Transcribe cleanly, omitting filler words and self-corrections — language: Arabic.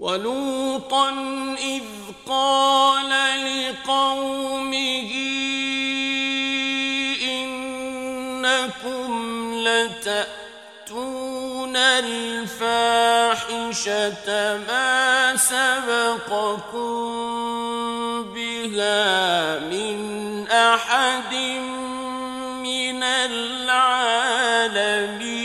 وَلُوطًا إِذْ قَالَ لِقَوْمِهِ إِنَّكُمْ لَتَأْتُونَ الْفَاحِشَةَ مَا سَبَقَكُم بِهَا مِنْ أَحَدٍ مِّنَ الْعَالَمِينَ